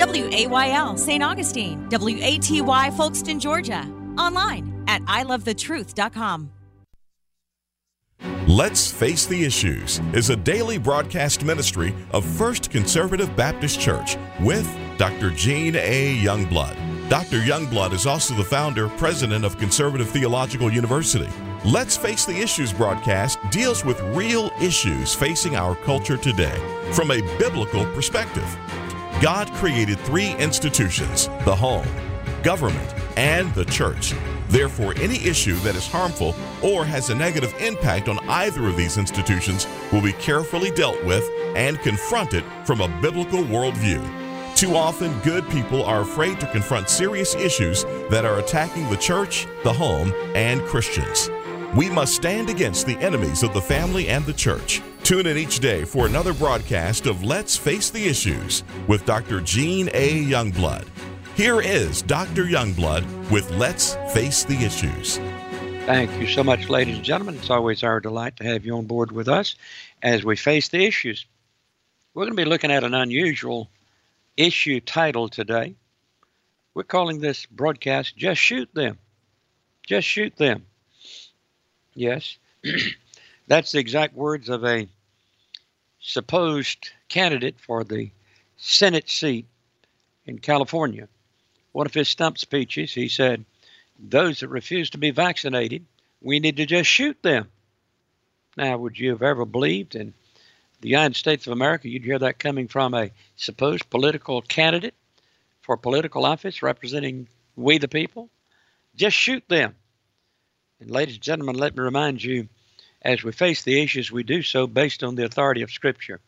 WAYL St. Augustine, WATY Folkestone, Georgia. Online at ilovethetruth.com. Let's Face the Issues is a daily broadcast ministry of First Conservative Baptist Church with Dr. Gene A. Youngblood. Dr. Youngblood is also the founder, president of Conservative Theological University. Let's Face the Issues broadcast deals with real issues facing our culture today from a biblical perspective. God created three institutions: the home, government, and the church. Therefore, any issue that is harmful or has a negative impact on either of these institutions will be carefully dealt with and confronted from a biblical worldview. Too often, good people are afraid to confront serious issues that are attacking the church, the home, and Christians. We must stand against the enemies of the family and the church. Tune in each day for another broadcast of Let's Face the Issues with Dr. Gene A. Youngblood. Here is Dr. Youngblood with Let's Face the Issues. Thank you so much, ladies and gentlemen. It's always our delight to have you on board with us as we face the issues. We're going to be looking at an unusual issue title today. We're calling this broadcast, Just Shoot Them. Just Shoot Them. Yes, that's the exact words of a supposed candidate for the Senate seat in California. One of his stump speeches, he said, those that refuse to be vaccinated, we need to just shoot them. Now, would you have ever believed in the United States of America you'd hear that coming from a supposed political candidate for political office representing we the people? Just shoot them. And ladies and gentlemen, let me remind you, as we face the issues, we do so based on the authority of Scripture.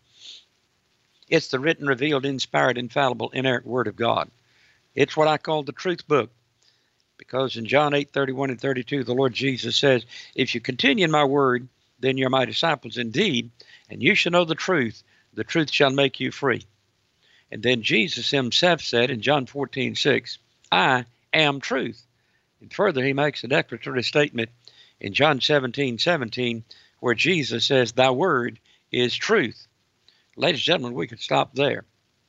It's the written, revealed, inspired, infallible, inerrant Word of God. It's what I call the truth book. Because in John 8:31 and 32, the Lord Jesus says, if you continue in my word, then you're my disciples indeed, and you shall know the truth shall make you free. And then Jesus himself said in John 14:6, I am truth. And further, he makes a declaratory statement in John 17:17, where Jesus says, thy word is truth. Ladies and gentlemen, we could stop there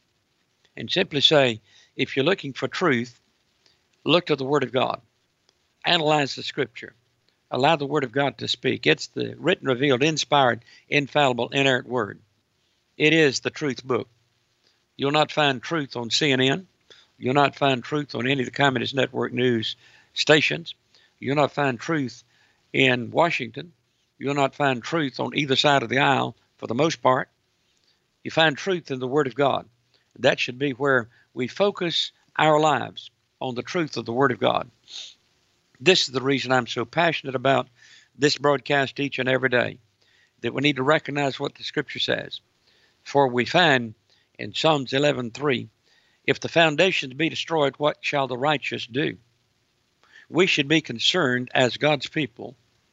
and simply say, if you're looking for truth, look to the Word of God. Analyze the Scripture. Allow the Word of God to speak. It's the written, revealed, inspired, infallible, inerrant Word. It is the truth book. You'll not find truth on CNN. You'll not find truth on any of the Communist Network news stations. You'll not find truth in Washington. You'll not find truth on either side of the aisle for the most part. You find truth in the Word of God. That should be where we focus our lives, on the truth of the Word of God. This is the reason I'm so passionate about this broadcast each and every day, that we need to recognize what the Scripture says. For we find in Psalms 11:3, if the foundations be destroyed, what shall the righteous do? We should be concerned as God's people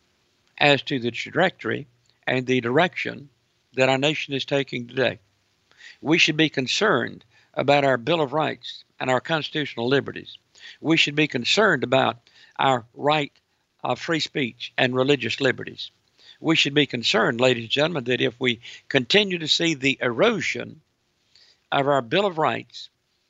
as to the trajectory and the direction that our nation is taking today. We should be concerned about our Bill of Rights and our constitutional liberties. We should be concerned about our right of free speech and religious liberties. We should be concerned, ladies and gentlemen, that if we continue to see the erosion of our Bill of Rights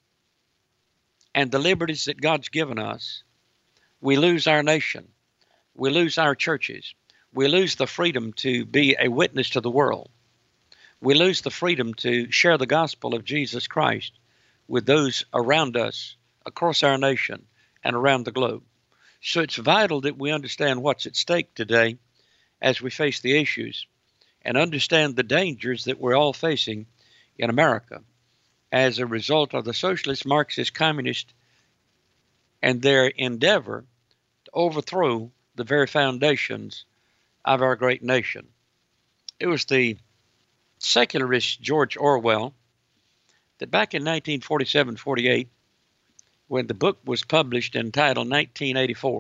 and the liberties that God's given us, we lose our nation. We lose our churches. We lose the freedom to be a witness to the world. We lose the freedom to share the gospel of Jesus Christ with those around us, across our nation, and around the globe. So it's vital that we understand what's at stake today as we face the issues and understand the dangers that we're all facing in America as a result of the socialist, Marxist, communist, and their endeavor to overthrow the very foundations of our great nation. It was the secularist George Orwell that back in 1947-48, when the book was published entitled 1984,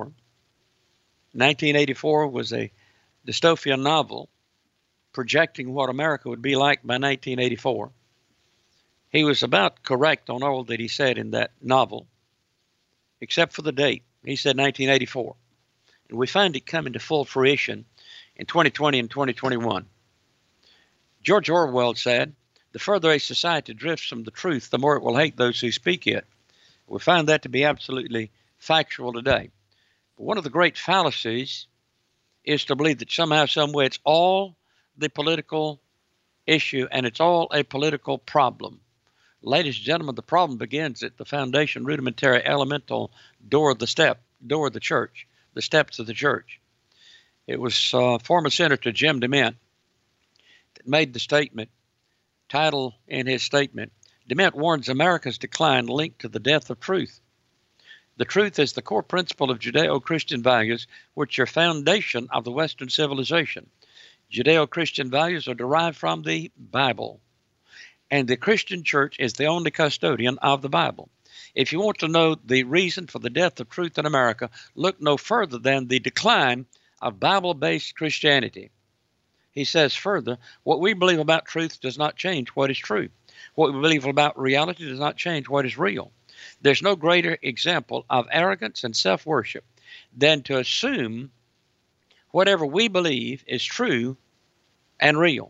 1984 was a dystopian novel projecting what America would be like by 1984. He was about correct on all that he said in that novel, except for the date. He said 1984. And we find it coming to full fruition in 2020 and 2021. George Orwell said, the further a society drifts from the truth, the more it will hate those who speak it. We find that to be absolutely factual today. But one of the great fallacies is to believe that somehow, some way, it's all the political issue and it's all a political problem. Ladies and gentlemen, the problem begins at the foundation, rudimentary, elemental door of the church, the steps of the church. It was former Senator Jim DeMint that made the statement, title in his statement, DeMint warns America's decline linked to the death of truth. The truth is the core principle of Judeo-Christian values, which are foundation of the Western civilization. Judeo-Christian values are derived from the Bible, and the Christian church is the only custodian of the Bible. If you want to know the reason for the death of truth in America, look no further than the decline of Bible-based Christianity. He says further, what we believe about truth does not change what is true. What we believe about reality does not change what is real. There's no greater example of arrogance and self-worship than to assume whatever we believe is true and real.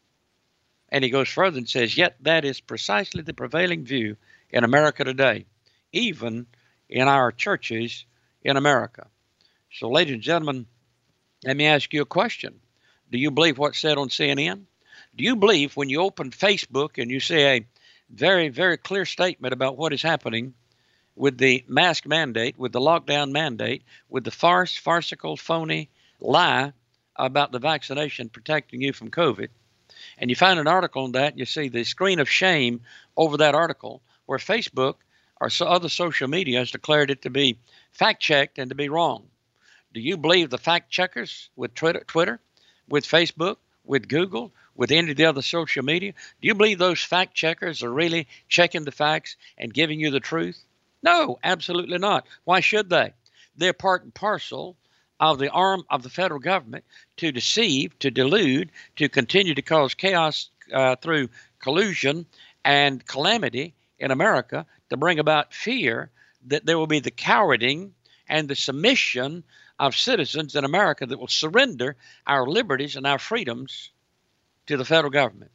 And he goes further and says, yet that is precisely the prevailing view in America today, even in our churches in America. So, ladies and gentlemen, let me ask you a question. Do you believe what's said on CNN? Do you believe when you open Facebook and you see a very, very clear statement about what is happening with the mask mandate, with the lockdown mandate, with the farcical, phony lie about the vaccination protecting you from COVID, and you find an article on that, and you see the screen of shame over that article where Facebook or other social media has declared it to be fact-checked and to be wrong. Do you believe the fact-checkers with Twitter, with Facebook, with Google, with any of the other social media? Do you believe those fact-checkers are really checking the facts and giving you the truth? No, absolutely not. Why should they? They're part and parcel of the arm of the federal government to deceive, to delude, to continue to cause chaos through collusion and calamity in America, to bring about fear that there will be the cowarding and the submission of citizens in America that will surrender our liberties and our freedoms to the federal government.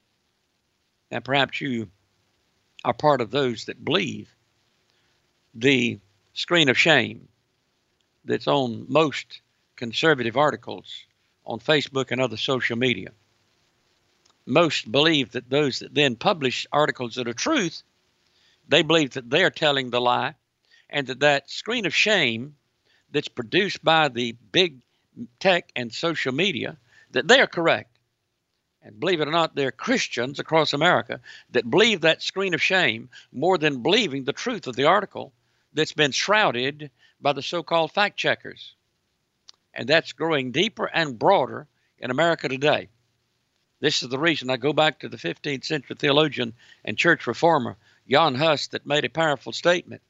And perhaps you are part of those that believe the screen of shame that's on most conservative articles on Facebook and other social media. Most believe that those that then publish articles that are truth, they believe that they are telling the lie, and that screen of shame that's produced by the big tech and social media, that they are correct. And believe it or not, there are Christians across America that believe that screen of shame more than believing the truth of the article that's been shrouded by the so-called fact checkers. And that's growing deeper and broader in America today. This is the reason I go back to the 15th century theologian and church reformer, Jan Hus, that made a powerful statement.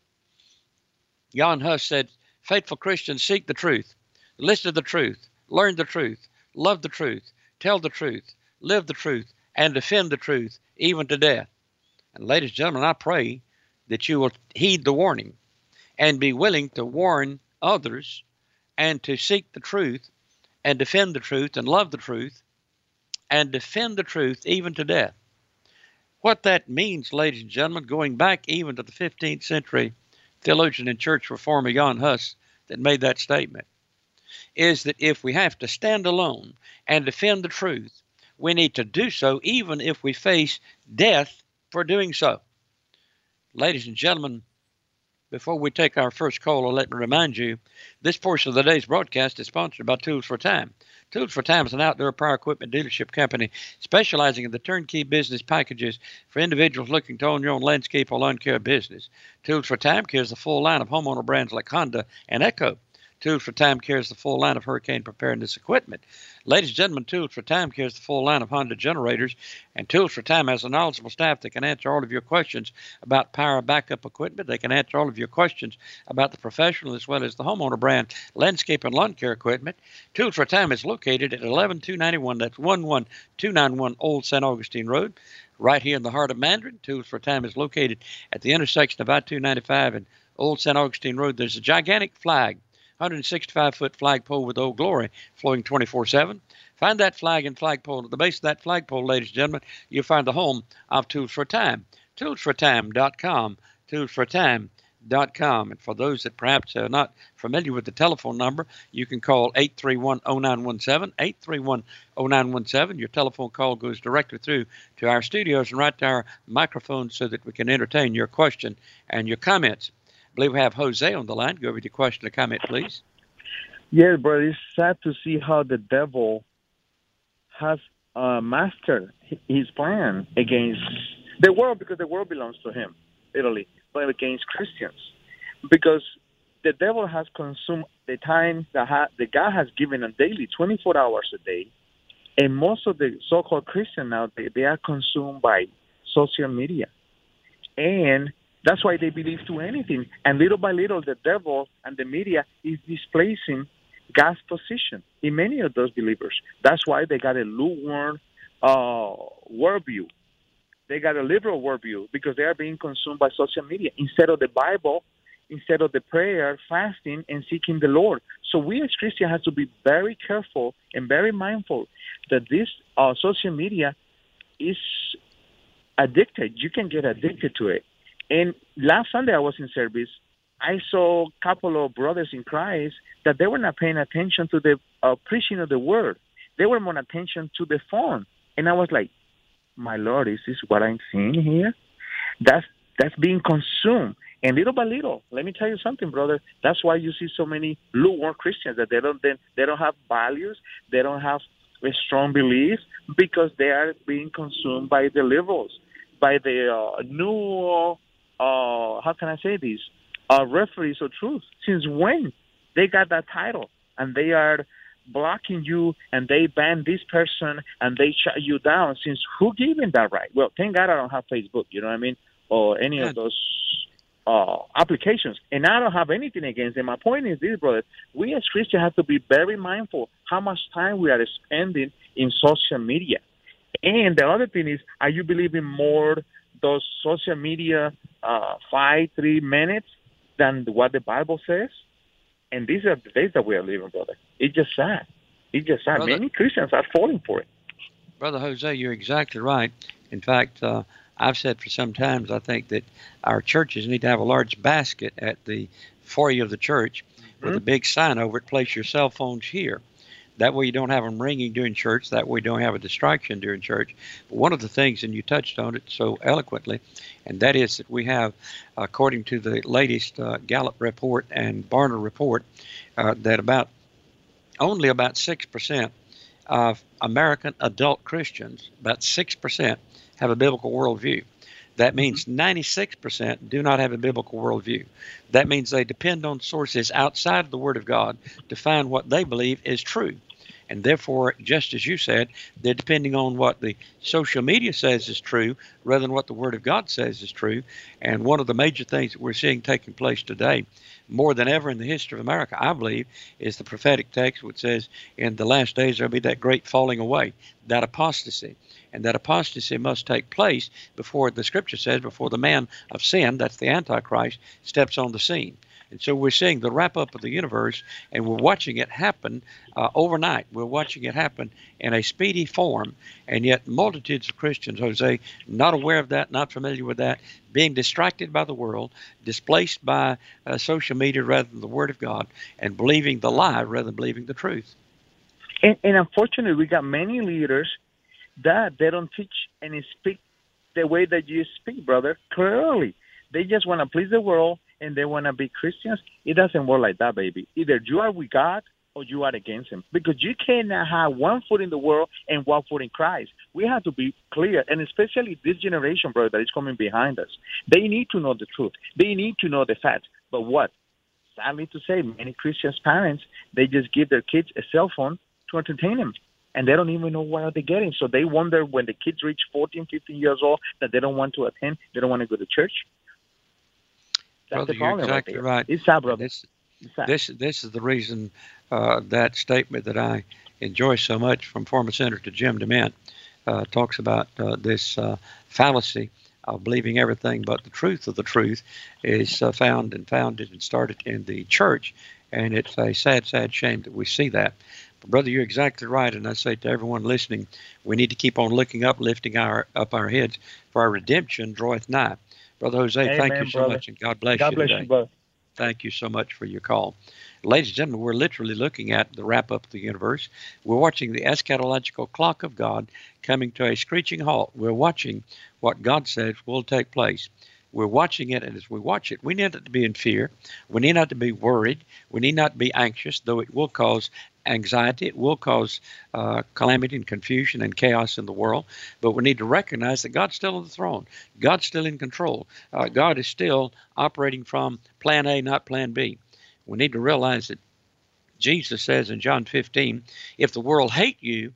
Jan Hus said, faithful Christians seek the truth, listen to the truth, learn the truth, love the truth, tell the truth, live the truth, and defend the truth, even to death. And ladies and gentlemen, I pray that you will heed the warning and be willing to warn others and to seek the truth and defend the truth and love the truth and defend the truth even to death. What that means, ladies and gentlemen, going back even to the 15th century theologian and church reformer Jan Hus that made that statement, is that if we have to stand alone and defend the truth, we need to do so even if we face death for doing so. Ladies and gentlemen, before we take our first call, let me remind you, this portion of the day's broadcast is sponsored by Tools for Time. Tools for Time is an outdoor power equipment dealership company specializing in the turnkey business packages for individuals looking to own your own landscape or lawn care business. Tools for Time carries the full line of homeowner brands like Honda and Echo. Tools for Time carries the full line of hurricane preparedness equipment. Ladies and gentlemen, Tools for Time carries the full line of Honda generators, and Tools for Time has a knowledgeable staff that can answer all of your questions about power backup equipment. They can answer all of your questions about the professional as well as the homeowner brand landscape and lawn care equipment. Tools for Time is located at 11291, that's 11291 Old St. Augustine Road, right here in the heart of Mandarin. Tools for Time is located at the intersection of I-295 and Old St. Augustine Road. There's a gigantic flag, 165-foot flagpole with Old Glory flowing 24/7. Find that flag and flagpole. At the base of that flagpole, ladies and gentlemen, you'll find the home of Tools for Time. ToolsForTime.com. ToolsForTime.com. And for those that perhaps are not familiar with the telephone number, you can call 831-0917, 831-0917. Your telephone call goes directly through to our studios and right to our microphone so that we can entertain your question and your comments. I believe we have Jose on the line. Go over with your question or comment, please. Yes, brother. It's sad to see how the devil has mastered his plan against the world, because the world belongs to him, literally, but against Christians. Because the devil has consumed the time that God has given them daily, 24 hours a day. And most of the so-called Christians now, they are consumed by social media. And that's why they believe to anything. And little by little, the devil and the media is displacing God's position in many of those believers. That's why they got a lukewarm worldview. They got a liberal worldview because they are being consumed by social media instead of the Bible, instead of the prayer, fasting, and seeking the Lord. So we as Christians have to be very careful and very mindful that this social media is addicted. You can get addicted to it. And last Sunday I was in service. I saw a couple of brothers in Christ that they were not paying attention to the preaching of the word. They were more attention to the phone. And I was like, my Lord, is this what I'm seeing here? That's being consumed. And little by little, let me tell you something, brother. That's why you see so many lukewarm Christians, that they don't have values, they don't have a strong belief, because they are being consumed by the liberals, by the new, how can I say this? Referees of truth. Since when they got that title, and they are blocking you, and they ban this person, and they shut you down? Since who gave them that right? Well, thank God I don't have Facebook, you know what I mean, or any of those applications, and I don't have anything against them. My point is this, brother: we as Christians have to be very mindful how much time we are spending in social media. And the other thing is, are you believing more those social media 3 minutes than what the Bible says? And these are the days that we are living, brother. It's just sad. It's just sad. Brother, many Christians are falling for it. Brother Jose, you're exactly right. In fact, I've said for some time, I think that our churches need to have a large basket at the foyer of the church with a big sign over it, place your cell phones here. That way you don't have them ringing during church. That way you don't have a distraction during church. But one of the things, and you touched on it so eloquently, and that is that we have, according to the latest Gallup report and Barna report, that only about 6% of American adult Christians, about 6%, have a biblical worldview. That means 96% do not have a biblical worldview. That means they depend on sources outside of the Word of God to find what they believe is true. And therefore, just as you said, they're depending on what the social media says is true rather than what the Word of God says is true. And one of the major things that we're seeing taking place today, more than ever in the history of America, I believe, is the prophetic text which says in the last days there'll be that great falling away, that apostasy. And that apostasy must take place before, the Scripture says, before the man of sin, that's the Antichrist, steps on the scene. And so we're seeing the wrap-up of the universe, and we're watching it happen overnight. We're watching it happen in a speedy form, and yet multitudes of Christians, Jose, not aware of that, not familiar with that, being distracted by the world, displaced by social media rather than the Word of God, and believing the lie rather than believing the truth. And unfortunately, we got many leaders that they don't teach and speak the way that you speak, brother, clearly. They just want to please the world, and they want to be Christians. It doesn't work like that, baby. Either you are with God or you are against him, because you cannot have one foot in the world and one foot in Christ. We have to be clear, and especially this generation, brother, that is coming behind us. They need to know the truth. They need to know the facts. But what? Sadly to say, many Christian parents, they just give their kids a cell phone to entertain them, and they don't even know what they're getting. So they wonder when the kids reach 14, 15 years old that they don't want to attend, they don't want to go to church. That's Brother, you're exactly right. It's sad, brother. This is the reason that statement that I enjoy so much from former Senator Jim DeMint talks about this fallacy of believing everything but the truth of the truth is founded and started in the church. And it's a sad, sad shame that we see that. Brother, you're exactly right. And I say to everyone listening, we need to keep on looking up, lifting up our heads, for our redemption draweth nigh. Brother Jose, Amen, thank you so brother. much, and God bless God you bless today. you, brother. Thank you so much for your call. Ladies and gentlemen, we're literally looking at the wrap-up of the universe. We're watching the eschatological clock of God coming to a screeching halt. We're watching what God says will take place. We're watching it, and as we watch it, we need not to be in fear. We need not to be worried. We need not be anxious, though it will cause anxiety. It will cause calamity and confusion and chaos in the world. But we need to recognize that God's still on the throne. God's still in control. God is still operating from plan A, not plan B. We need to realize that Jesus says in John 15, if the world hate you,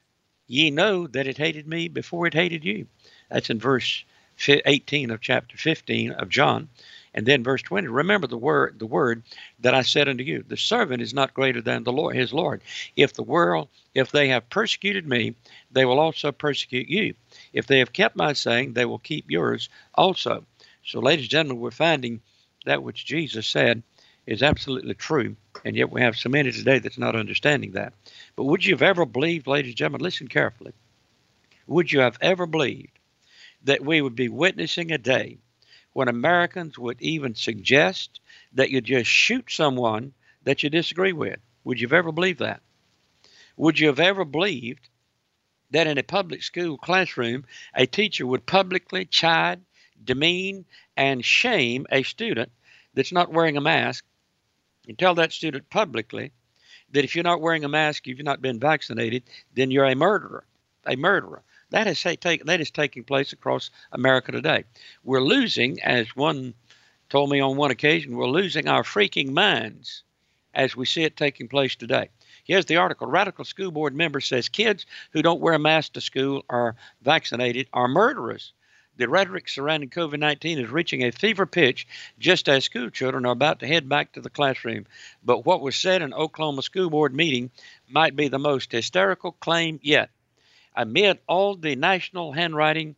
ye know that it hated me before it hated you. That's in verse 18 of chapter 15 of John. And then verse 20, remember the word that I said unto you, the servant is not greater than the Lord, his Lord. If they have persecuted me, they will also persecute you. If they have kept my saying, they will keep yours also. So, ladies and gentlemen, we're finding that which Jesus said is absolutely true, and yet we have so many today that's not understanding that. But would you have ever believed, ladies and gentlemen, listen carefully, would you have ever believed that we would be witnessing a day when Americans would even suggest that you just shoot someone that you disagree with? Would you have ever believed that? Would you have ever believed that in a public school classroom, a teacher would publicly chide, demean, and shame a student that's not wearing a mask, and tell that student publicly that if you're not wearing a mask, if you've not been vaccinated, then you're a murderer, a murderer? That is taking place across America today. We're losing, as one told me on one occasion, we're losing our freaking minds as we see it taking place today. Here's the article. Radical School Board member says kids who don't wear a mask to school or vaccinated are murderers. The rhetoric surrounding COVID-19 is reaching a fever pitch just as school children are about to head back to the classroom. But what was said in Oklahoma School Board meeting might be the most hysterical claim yet. Amid all the national hand-wringing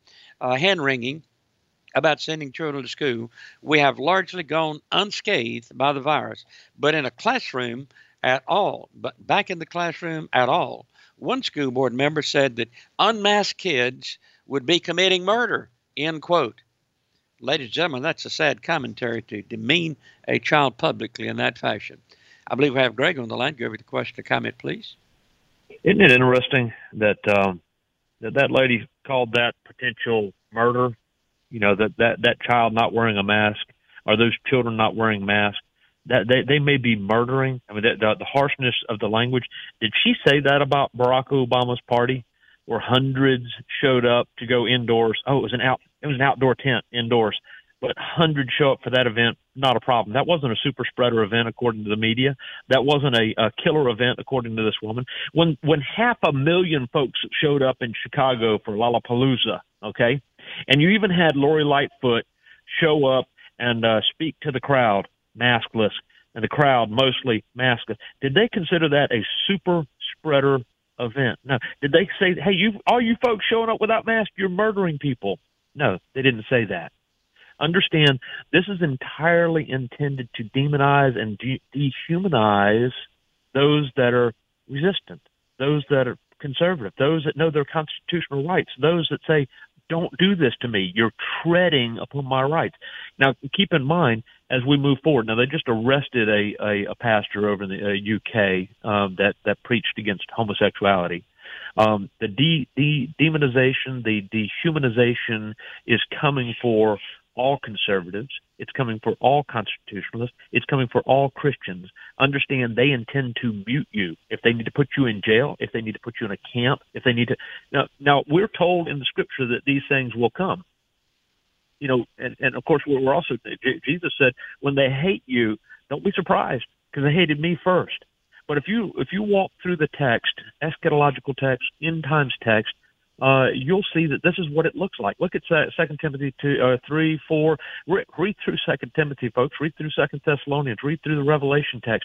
about sending children to school, we have largely gone unscathed by the virus. But in a classroom at all, but back in the classroom at all, one school board member said that unmasked kids would be committing murder, end quote. Ladies and gentlemen, that's a sad commentary to demean a child publicly in that fashion. I believe we have Greg on the line. Go over the question or comment, please. Isn't it interesting that that lady called that potential murder? You know, that child not wearing a mask, or those children not wearing masks, that they may be murdering. I mean, the harshness of the language. Did she say that about Barack Obama's party, where hundreds showed up to go indoors? Oh, it was an outdoor tent indoors, but hundreds show up for that event. Not a problem. That wasn't a super spreader event, according to the media. That wasn't a killer event, according to this woman. When 500,000 folks showed up in Chicago for Lollapalooza, okay, and you even had Lori Lightfoot show up and speak to the crowd, maskless, and the crowd mostly maskless. Did they consider that a super spreader event? No. Did they say, hey, all you folks showing up without masks, you're murdering people? No, they didn't say that. Understand, this is entirely intended to demonize and dehumanize those that are resistant, those that are conservative, those that know their constitutional rights, those that say, don't do this to me. You're treading upon my rights. Now, keep in mind, as we move forward, now they just arrested a pastor over in the UK that preached against homosexuality. The demonization, the dehumanization is coming for all conservatives. It's coming for all constitutionalists. It's coming for all Christians. Understand, they intend to mute you. If they need to put you in jail, if they need to put you in a camp, if they need to. Now we're told in the scripture that these things will come. You know, and of course we're also, Jesus said, when they hate you, don't be surprised, because they hated me first. But if you walk through the text, eschatological text, end times text, you'll see that this is what it looks like. Look at 2 Timothy 3, 4. Read through 2 Timothy, folks. Read through 2 Thessalonians. Read through the Revelation text.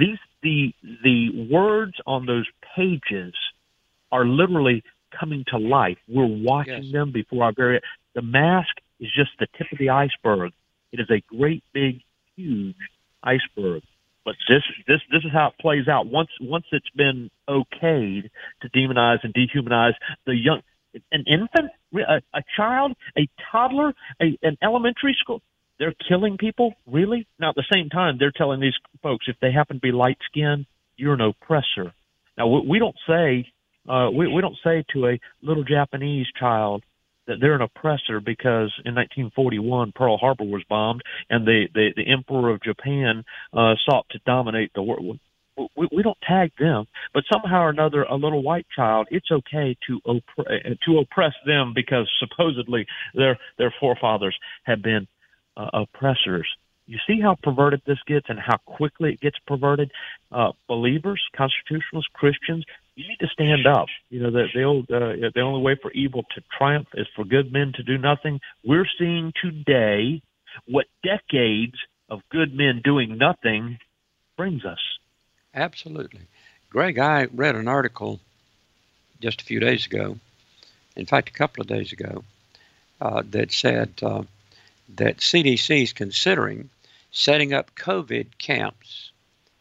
The words on those pages are literally coming to life. We're watching them before our very. The mask is just the tip of the iceberg. It is a great, big, huge iceberg. But this is how it plays out. Once it's been okayed to demonize and dehumanize the young, an infant, a child, a toddler, an elementary school, they're killing people. Really? Now at the same time, they're telling these folks if they happen to be light skinned, you're an oppressor. Now we don't say we don't say to a little Japanese child that they're an oppressor because in 1941 Pearl Harbor was bombed and the Emperor of Japan sought to dominate the world. We don't tag them, but somehow or another, a little white child, it's okay to oppress them because supposedly their forefathers have been oppressors. You see how perverted this gets and how quickly it gets perverted? Believers, constitutionalists, Christians, you need to stand up. You know, the only way for evil to triumph is for good men to do nothing. We're seeing today what decades of good men doing nothing brings us. Absolutely. Greg, I read an article just a few days ago, in fact, a couple of days ago, that said that CDC is considering setting up COVID camps,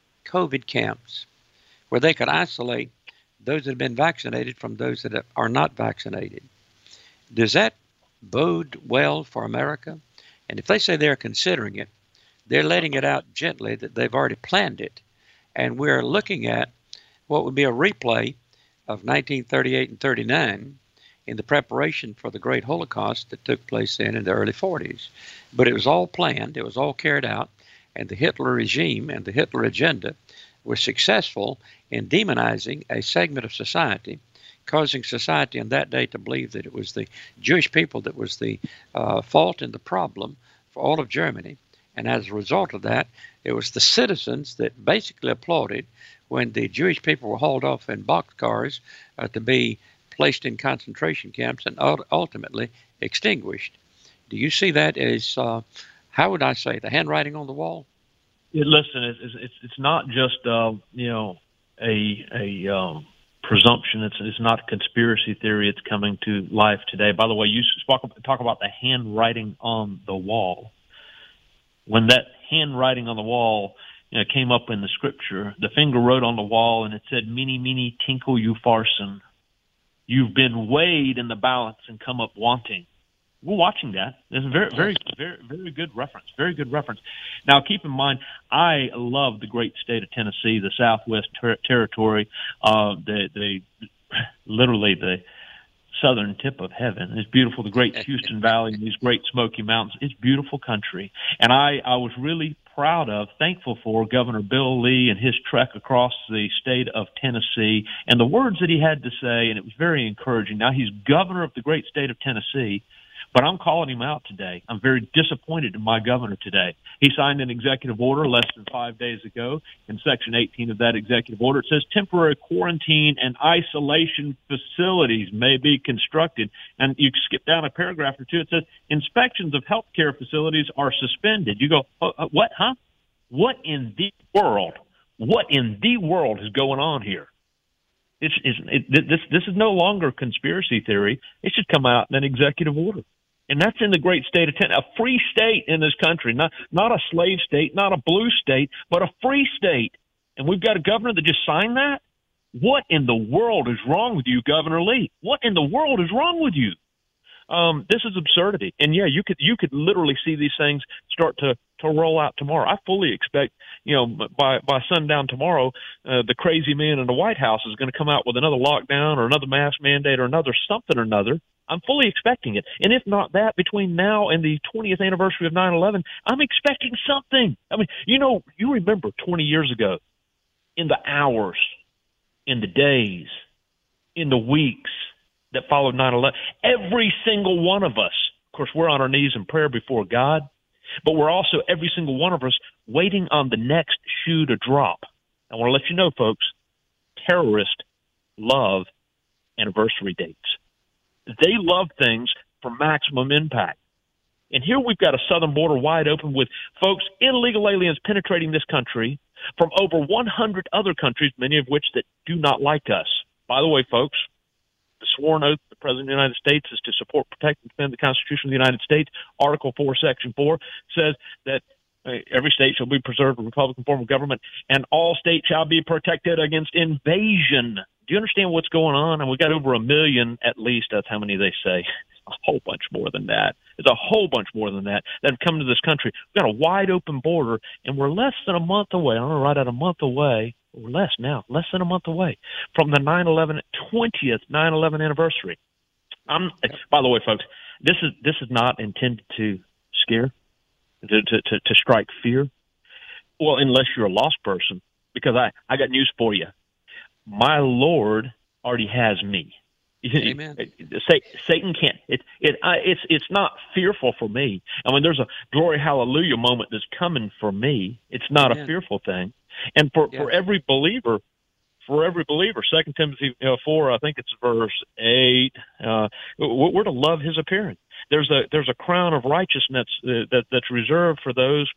where they could isolate those that have been vaccinated from those that are not vaccinated. Does that bode well for America? And if they say they're considering it, they're letting it out gently that they've already planned it. And we're looking at what would be a replay of 1938 and 39 in the preparation for the great Holocaust that took place then in the early 40s. But it was all planned, it was all carried out, and the Hitler regime and the Hitler agenda were successful in demonizing a segment of society, causing society in that day to believe that it was the Jewish people that was the fault and the problem for all of Germany. And as a result of that, it was the citizens that basically applauded when the Jewish people were hauled off in boxcars to be placed in concentration camps and ultimately extinguished. Do you see that as, how would I say, the handwriting on the wall? Listen, it's not just a presumption. It's not a conspiracy theory. It's coming to life today. By the way, you talk about the handwriting on the wall. When that handwriting on the wall came up in the scripture, the finger wrote on the wall and it said, "Mene, mene, tekel upharsin." You've been weighed in the balance and come up wanting. We're watching that. It's a very, very, very, very good reference. Very good reference. Now, keep in mind, I love the great state of Tennessee, the Southwest Territory, literally the southern tip of heaven. It's beautiful. The great Houston Valley and these great Smoky Mountains. It's beautiful country. And I was really thankful for Governor Bill Lee and his trek across the state of Tennessee and the words that he had to say, and it was very encouraging. Now, he's governor of the great state of Tennessee, but I'm calling him out today. I'm very disappointed in my governor today. He signed an executive order less than 5 days ago. In Section 18 of that executive order, it says temporary quarantine and isolation facilities may be constructed. And you skip down a paragraph or two, it says inspections of healthcare facilities are suspended. You go, what, huh? What in the world? What in the world is going on here? This is no longer conspiracy theory. It should come out in an executive order. And that's in the great state of Tennessee, a free state in this country, not a slave state, not a blue state, but a free state. And we've got a governor that just signed that? What in the world is wrong with you, Governor Lee? What in the world is wrong with you? This is absurdity. And yeah, you could literally see these things start to roll out tomorrow. I fully expect, by sundown tomorrow, the crazy man in the White House is going to come out with another lockdown or another mask mandate or another something or another. I'm fully expecting it. And if not that, between now and the 20th anniversary of 9/11, I'm expecting something. I mean, you remember 20 years ago, in the hours, in the days, in the weeks that followed 9/11, every single one of us, of course, we're on our knees in prayer before God, but we're also, every single one of us, waiting on the next shoe to drop. I want to let you know, folks, terrorists love anniversary dates. They love things for maximum impact. And here we've got a southern border wide open with folks, illegal aliens penetrating this country from over 100 other countries, many of which that do not like us. By the way, folks, the sworn oath of the President of the United States is to support, protect, and defend the Constitution of the United States. Article 4, Section 4 says that every state shall be preserved a Republican form of government, and all states shall be protected against invasion. Do you understand what's going on? And we got over 1 million, at least. That's how many they say. A whole bunch more than that. It's a whole bunch more than that have come to this country. We've got a wide open border, and we're less than a month away. I'm going to write out a month away. Or less now, less than a month away from the 20th 9/11 anniversary. By the way, folks, this is not intended to scare, to strike fear. Well, unless you're a lost person, because I got news for you. My Lord already has me. Amen. Satan can't. It's not fearful for me. I mean, there's a glory hallelujah moment that's coming for me. It's not a fearful thing. And for every believer, 2 Timothy 4, I think it's verse 8, we're to love his appearing. There's a crown of righteousness that's reserved for those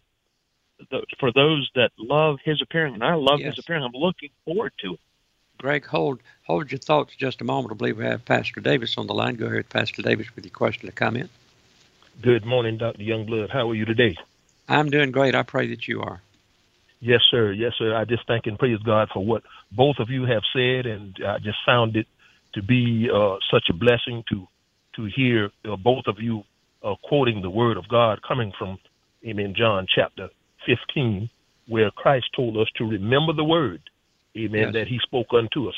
that love his appearing, and I love his appearing. I'm looking forward to it. Greg, hold your thoughts just a moment. I believe we have Pastor Davis on the line. Go ahead, Pastor Davis, with your question or comment. Good morning, Dr. Youngblood. How are you today? I'm doing great. I pray that you are. Yes, sir. Yes, sir. I just thank and praise God for what both of you have said, and I just found it to be such a blessing to hear both of you quoting the Word of God coming from, amen, John chapter 15, where Christ told us to remember the Word, amen, that He spoke unto us.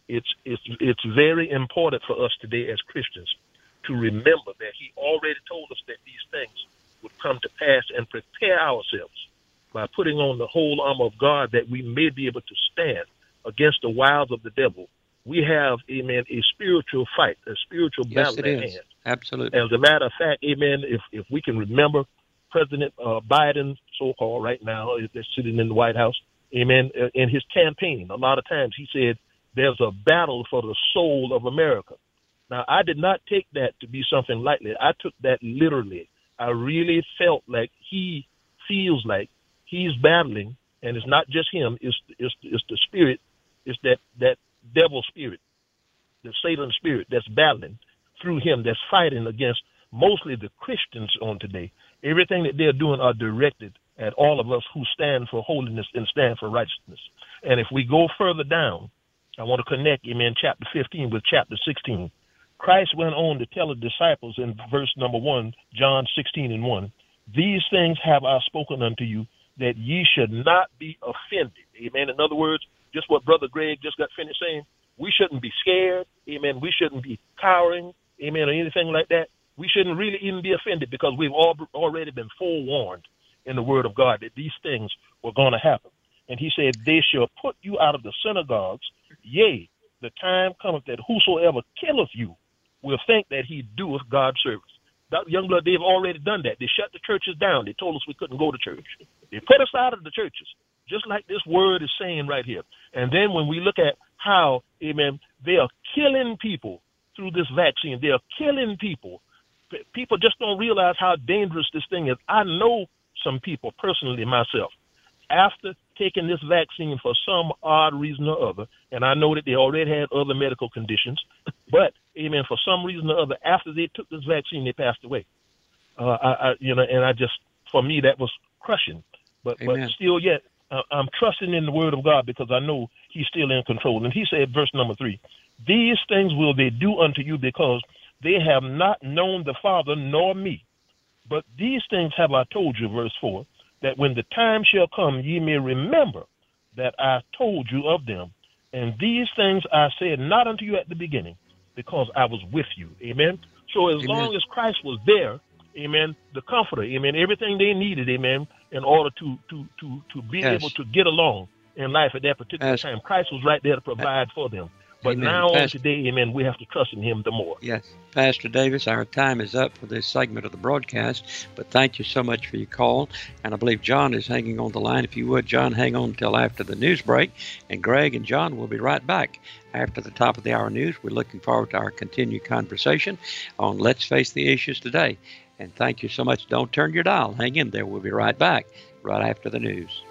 It's very important for us today as Christians to remember that He already told us that these things would come to pass, and prepare ourselves by putting on the whole armor of God, that we may be able to stand against the wiles of the devil. We have, amen, a spiritual fight, a spiritual battle at hand. Absolutely. As a matter of fact, amen, if we can remember President Biden, so-called right now, that's sitting in the White House, amen, in his campaign, a lot of times he said there's a battle for the soul of America. Now, I did not take that to be something lightly. I took that literally. I really felt like he feels like he's battling, and it's not just him. It's the spirit. It's that devil spirit, the Satan spirit that's battling through him, that's fighting against mostly the Christians on today. Everything that they're doing are directed at all of us who stand for holiness and stand for righteousness. And if we go further down, I want to connect, amen, chapter 15 with chapter 16. Christ went on to tell the disciples in verse number 1, John 16:1, these things have I spoken unto you, that ye should not be offended. Amen. In other words, just what Brother Greg just got finished saying, we shouldn't be scared. Amen. We shouldn't be cowering. Amen. Or anything like that. We shouldn't really even be offended, because we've already been forewarned in the Word of God that these things were going to happen. And He said, they shall put you out of the synagogues. Yea, the time cometh that whosoever killeth you will think that he doeth God's service. Dr. Youngblood, they've already done that. They shut the churches down. They told us we couldn't go to church. They put us out of the churches, just like this word is saying right here. And then when we look at how, amen, they are killing people through this vaccine. They are killing people. People just don't realize how dangerous this thing is. I know some people personally myself, after taking this vaccine for some odd reason or other, and I know that they already had other medical conditions, but, amen, for some reason or other, after they took this vaccine, they passed away. For me, that was crushing. But still yet, I'm trusting in the Word of God, because I know He's still in control. And He said, verse number 3, these things will they do unto you, because they have not known the Father nor me. But these things have I told you, verse 4, that when the time shall come, ye may remember that I told you of them. And these things I said not unto you at the beginning, because I was with you. Amen. So as long as Christ was there, amen, the Comforter, amen, everything they needed, amen, in order to be able to get along in life at that particular time, Christ was right there to provide for them. But now on today, amen, we have to trust in Him the more. Yes. Pastor Davis, our time is up for this segment of the broadcast, but thank you so much for your call. And I believe John is hanging on the line. If you would, John, hang on until after the news break. And Greg and John will be right back after the top of the hour news. We're looking forward to our continued conversation on Let's Face the Issues today. And thank you so much. Don't turn your dial. Hang in there. We'll be right back right after the news.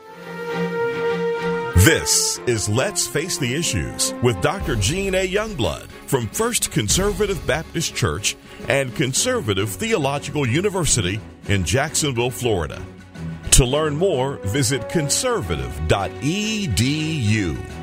This is Let's Face the Issues with Dr. Gene A. Youngblood from First Conservative Baptist Church and Conservative Theological University in Jacksonville, Florida. To learn more, visit conservative.edu.